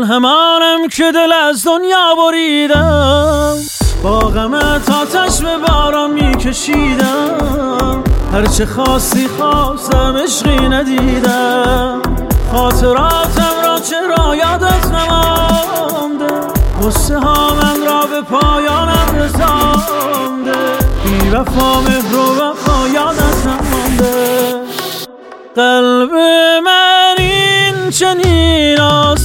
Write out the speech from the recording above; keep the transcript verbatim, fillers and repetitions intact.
همانم که دل از دنیا بریدم، با غمت آتش به باران میکشیدم، هرچه خواستی خواستم عشقی ندیدم، خاطراتم را چرا یادت نمانده، غصه ها من را به پایانم رسانده، بی وفا مهر و وفا یادت نمانده. قلب من این چنین آسان